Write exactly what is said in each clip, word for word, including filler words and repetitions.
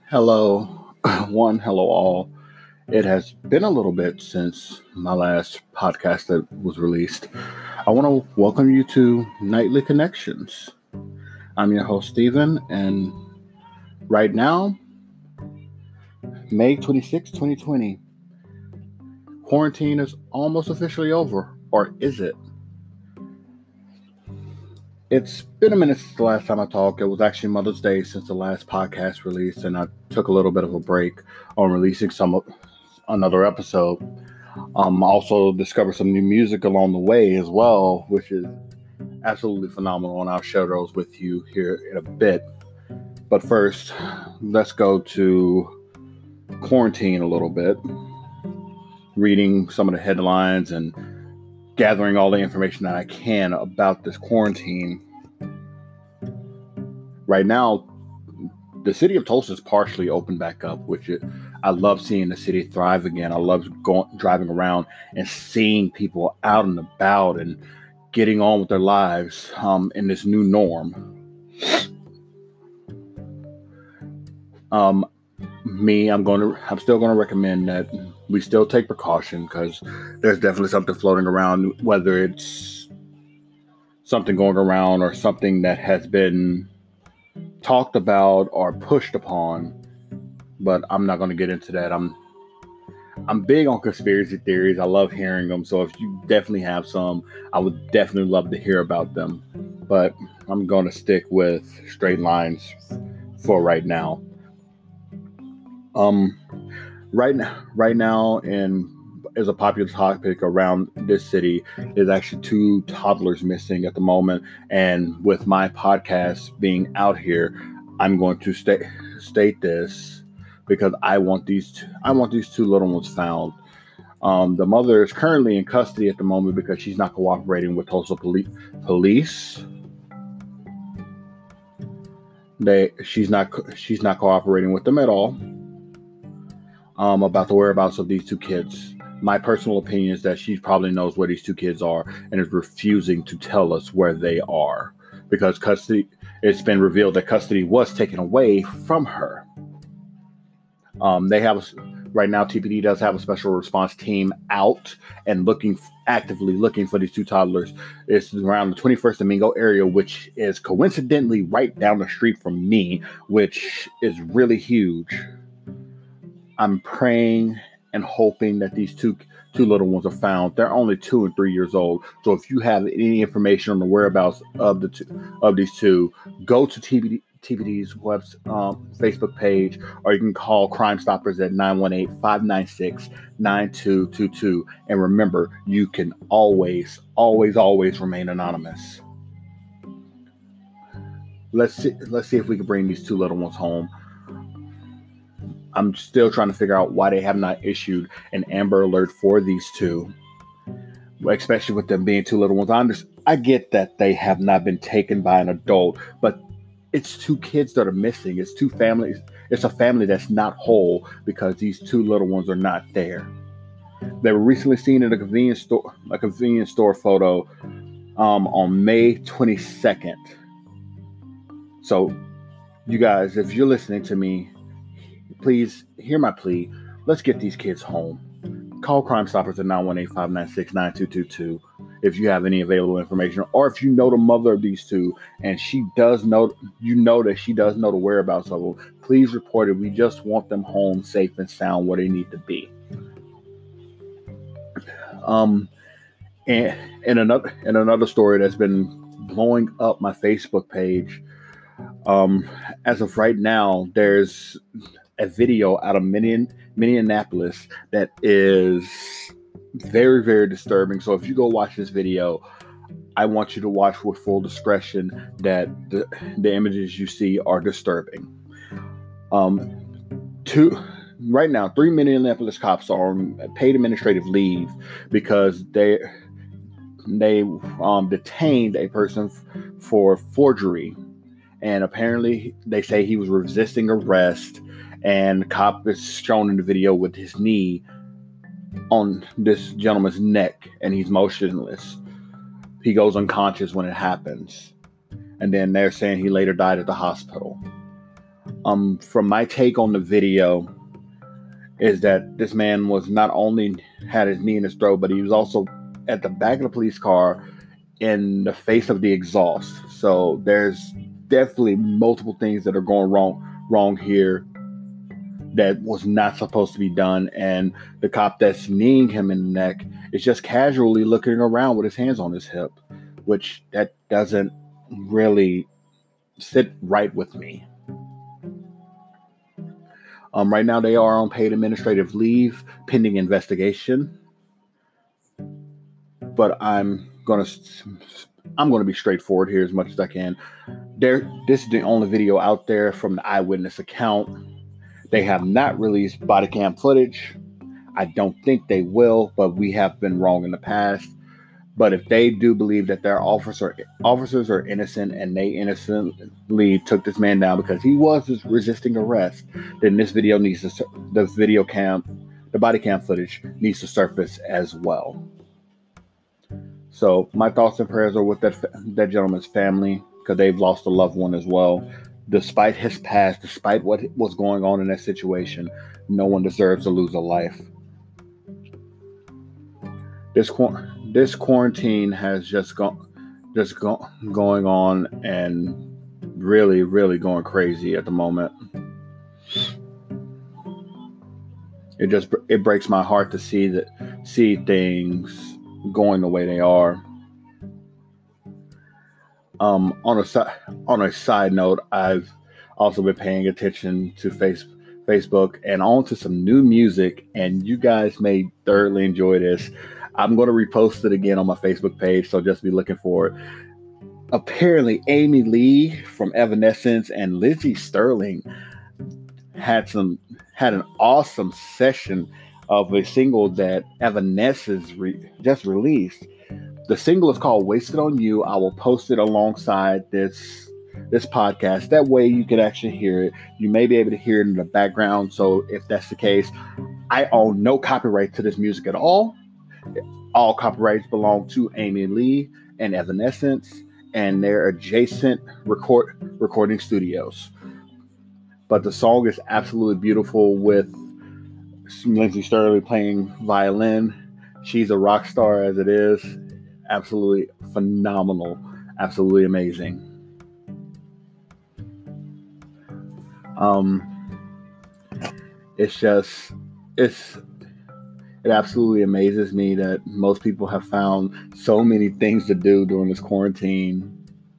Hello, one, hello, all. It has been a little bit since my last podcast that was released. I want to welcome you to Nightly Connections. I'm your host, Steven, and right now, May twenty-sixth, twenty twenty, quarantine is almost officially over, or is it? It's been a minute since the last time I talked. It was actually Mother's Day since the last podcast released, and I took a little bit of a break on releasing some another episode. Um, also discovered some new music along the way as well, which is absolutely phenomenal, and I'll share those with you here in a bit. But first, let's go to quarantine a little bit, reading some of the headlines and gathering all the information that I can about this quarantine. Right now, the city of Tulsa is partially opened back up, which it, I love seeing the city thrive again. I love going, driving around and seeing people out and about and getting on with their lives um, in this new norm. Um, me, I'm going to, I'm still going to recommend that we still take precaution because there's definitely something floating around, whether it's something going around or something that has been talked about or pushed upon. But I'm not going to get into that. I'm I'm big on conspiracy theories. I love hearing them. So if you definitely have some, I would definitely love to hear about them. But I'm going to stick with straight lines for right now. Um, right now, right now, and is a popular topic around this city is actually two toddlers missing at the moment. And with my podcast being out here, I'm going to state state this because I want these two, I want these two little ones found. Um, the mother is currently in custody at the moment because she's not cooperating with Tulsa poli- police. They she's not she's not cooperating with them at all. Um, about the whereabouts of these two kids. My personal opinion is that she probably knows where these two kids are and is refusing to tell us where they are because custody. It's been revealed that custody was taken away from her. Um, they have a, right now. T P D does have a special response team out and looking actively looking for these two toddlers. It's around the twenty-first Domingo area, which is coincidentally right down the street from me, which is really huge. I'm praying and hoping that these two two little ones are found. They're only two and three years old. So if you have any information on the whereabouts of the two, of these two, go to T P D, T P D's web um, Facebook page, or you can call Crime Stoppers at nine one eight, five nine six, nine two two two. And remember, you can always, always, always remain anonymous. Let's see, let's see if we can bring these two little ones home. I'm still trying to figure out why they have not issued an Amber Alert for these two, especially with them being two little ones. I, understand, I get that they have not been taken by an adult, but it's two kids that are missing. It's two families. It's a family that's not whole because these two little ones are not there. They were recently seen at a convenience store, a convenience store photo um, on May twenty-second. So, you guys, if you're listening to me, please hear my plea. Let's get these kids home. Call Crime Stoppers at nine one eight, five nine six, nine two two two if you have any available information, or if you know the mother of these two and she does know, you know that she does know the whereabouts of them, please report it. We just want them home safe and sound where they need to be. Um, and, and another and another story that's been blowing up my Facebook page. Um, as of right now, there's a video out of Minneapolis that is very, very disturbing. So if you go watch this video, I want you to watch with full discretion that the, the images you see are disturbing. Um, two, right now, three Minneapolis cops are on paid administrative leave because they they um, detained a person f- for forgery. And apparently they say he was resisting arrest, and the cop is shown in the video with his knee on this gentleman's neck and he's motionless. He goes unconscious when it happens. And then they're saying he later died at the hospital. Um, from my take on the video, is that this man was not only had his knee in his throat, but he was also at the back of the police car in the face of the exhaust. So there's definitely multiple things that are going wrong wrong here that was not supposed to be done. And the cop that's kneeing him in the neck is just casually looking around with his hands on his hip, which that doesn't really sit right with me. Um, right now, they are on paid administrative leave pending investigation. But I'm gonna I'm gonna be straightforward here as much as I can. There, this is the only video out there from the eyewitness account. They have not released body cam footage. I don't think they will, but we have been wrong in the past. But if they do believe that their officer officers are innocent and they innocently took this man down because he was resisting arrest, then this video needs to the video cam, the body cam footage needs to surface as well. So my thoughts and prayers are with that that gentleman's family, because they've lost a loved one as well. Despite his past, despite what was going on in that situation, no one deserves to lose a life. This this quarantine has just gone, just go, going on and really, really going crazy at the moment. It just it breaks my heart to see that see things going the way they are. Um, on a side on a side note, I've also been paying attention to face, Facebook and on to some new music, and you guys may thoroughly enjoy this. I'm going to repost it again on my Facebook page, so just be looking for it. Apparently, Amy Lee from Evanescence and Lizzie Sterling had some had an awesome session of a single that Evanescence re- just released. The single is called "Wasted on You." I will post it alongside this this podcast. That way you can actually hear it. You may be able to hear it in the background. So if that's the case, I own no copyright to this music at all. All copyrights belong to Amy Lee and Evanescence and their adjacent record recording studios. But the song is absolutely beautiful, with Lindsey Sterling playing violin. She's a rock star as it is. Absolutely phenomenal. Absolutely amazing. Um, it's just, it's, it absolutely amazes me that most people have found so many things to do during this quarantine.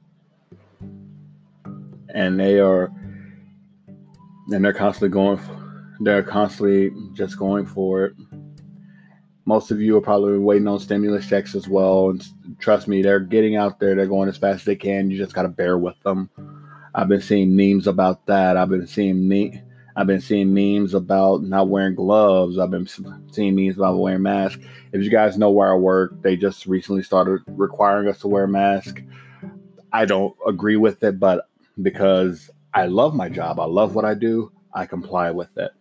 And they are, and they're constantly going, they're constantly just going for it. Most of you are probably waiting on stimulus checks as well. And trust me, they're getting out there. They're going as fast as they can. You just got to bear with them. I've been seeing memes about that. I've been seeing me. I've been seeing memes about not wearing gloves. I've been seeing memes about wearing masks. If you guys know where I work, they just recently started requiring us to wear masks. I don't agree with it, but because I love my job, I love what I do, I comply with it.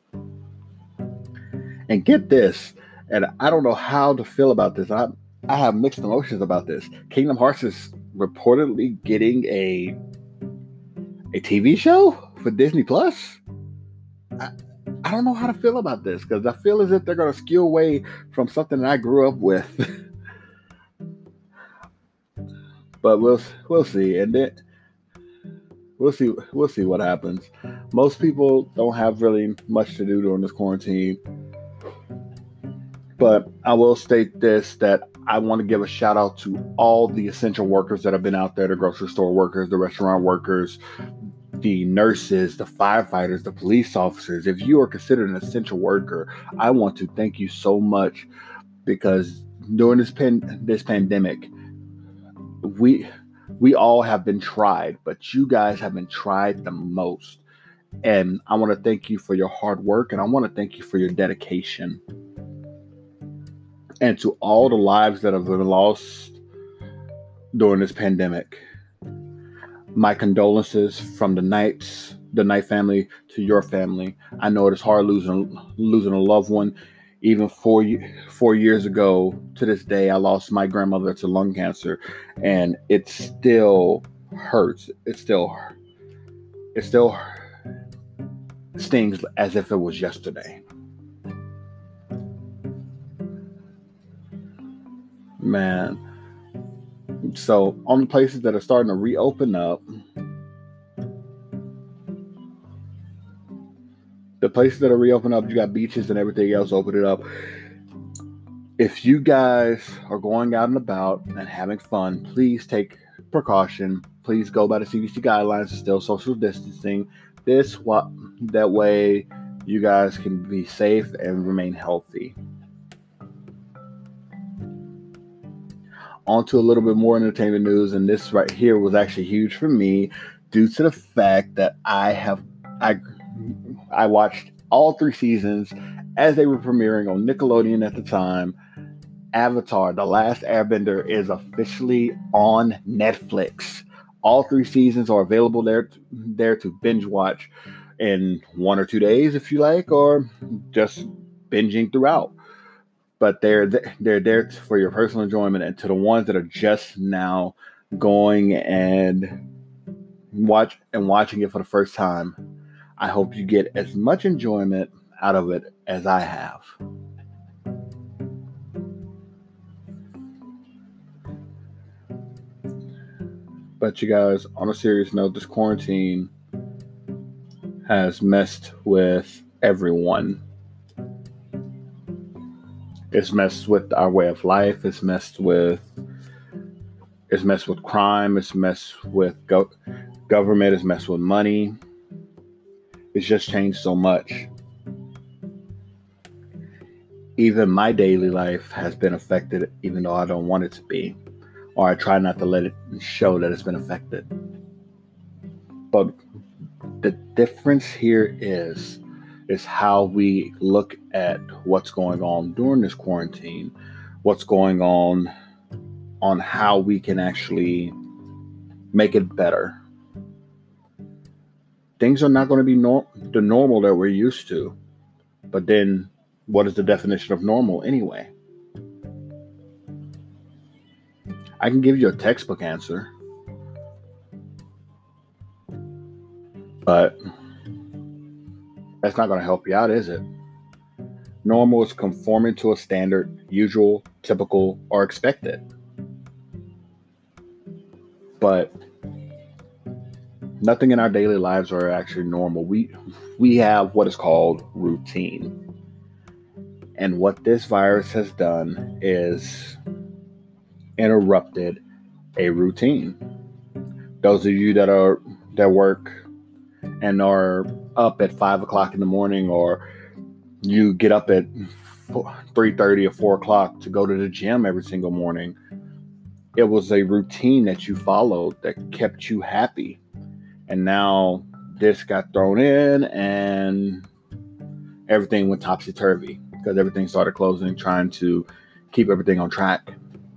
And get this, and I don't know how to feel about this. I I have mixed emotions about this. Kingdom Hearts is reportedly getting a a T V show for Disney Plus. I, I don't know how to feel about this, because I feel as if they're going to skew away from something that I grew up with. But we'll we'll see, and then we'll see we'll see what happens. Most people don't have really much to do during this quarantine. But I will state this, that I want to give a shout out to all the essential workers that have been out there, the grocery store workers, the restaurant workers, the nurses, the firefighters, the police officers. If you are considered an essential worker, I want to thank you so much, because during this pan- this pandemic, we we all have been tried, but you guys have been tried the most. And I want to thank you for your hard work, and I want to thank you for your dedication. And to all the lives that have been lost during this pandemic, my condolences from the Knights, the Knight family, to your family. I know it is hard losing losing a loved one. Even four four years ago to this day, I lost my grandmother to lung cancer, and it still hurts. It still it still stings as if it was yesterday. Man. So on the places that are starting to reopen up, the places that are reopening up, you got beaches and everything else opening up. If you guys are going out and about and having fun, please take precaution. Please go by the C D C guidelines, still social distancing. This what that way you guys can be safe and remain healthy. On to a little bit more entertainment news, and this right here was actually huge for me due to the fact that I have I I watched all three seasons as they were premiering on Nickelodeon at the time. Avatar: The Last Airbender is officially on Netflix. All three seasons are available there there to binge watch in one or two days if you like, or just binging throughout. But they're they're there for your personal enjoyment. And to the ones that are just now going and watch and watching it for the first time, I hope you get as much enjoyment out of it as I have. But you guys, on a serious note, this quarantine has messed with everyone. It's messed with our way of life. It's messed with it's messed with crime. It's messed with go- government. It's messed with money. It's just changed so much. Even my daily life has been affected, even though I don't want it to be, or I try not to let it show that it's been affected. But the difference here is is how we look at what's going on during this quarantine, what's going on on how we can actually make it better. Things are not going to be nor- the normal that we're used to. But then, what is the definition of normal anyway? I can give you a textbook answer. But that's not going to help you out, is it? Normal is conforming to a standard, usual, typical, or expected. But nothing in our daily lives are actually normal. We we have what is called routine. And what this virus has done is interrupted a routine. Those of you that are that work and are up at five o'clock in the morning, or you get up at three thirty or four o'clock to go to the gym every single morning, it was a routine that you followed that kept you happy. And now this got thrown in and everything went topsy-turvy because everything started closing, trying to keep everything on track.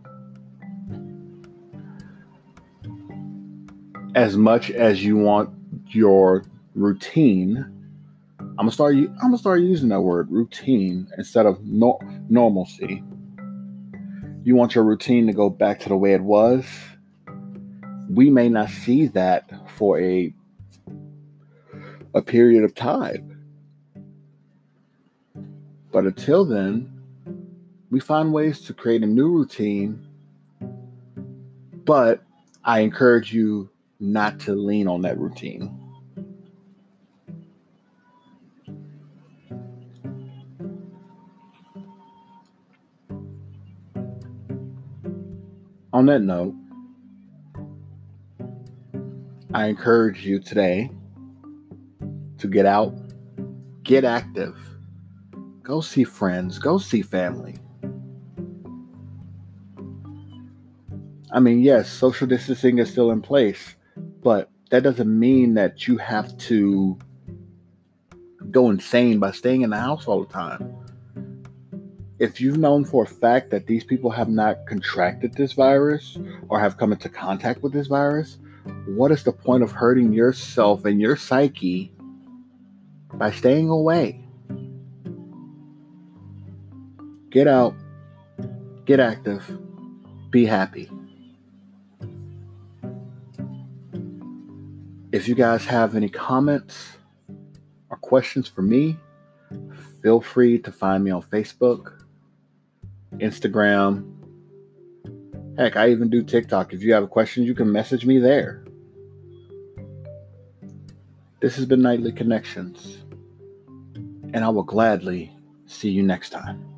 As much as you want your routine, I'm gonna start. I'm gonna start using that word, routine, instead of no, normalcy. You want your routine to go back to the way it was. We may not see that for a a period of time, but until then, we find ways to create a new routine. But I encourage you not to lean on that routine. On that note, I encourage you today to get out, get active, go see friends, go see family. I mean, yes, social distancing is still in place, but that doesn't mean that you have to go insane by staying in the house all the time. If you've known for a fact that these people have not contracted this virus or have come into contact with this virus, what is the point of hurting yourself and your psyche by staying away? Get out, get active, be happy. If you guys have any comments or questions, questions for me, feel free to find me on Facebook, Instagram. Heck, I even do TikTok. If you have a question, you can message me there. This has been Nightly Connections, and I will gladly see you next time.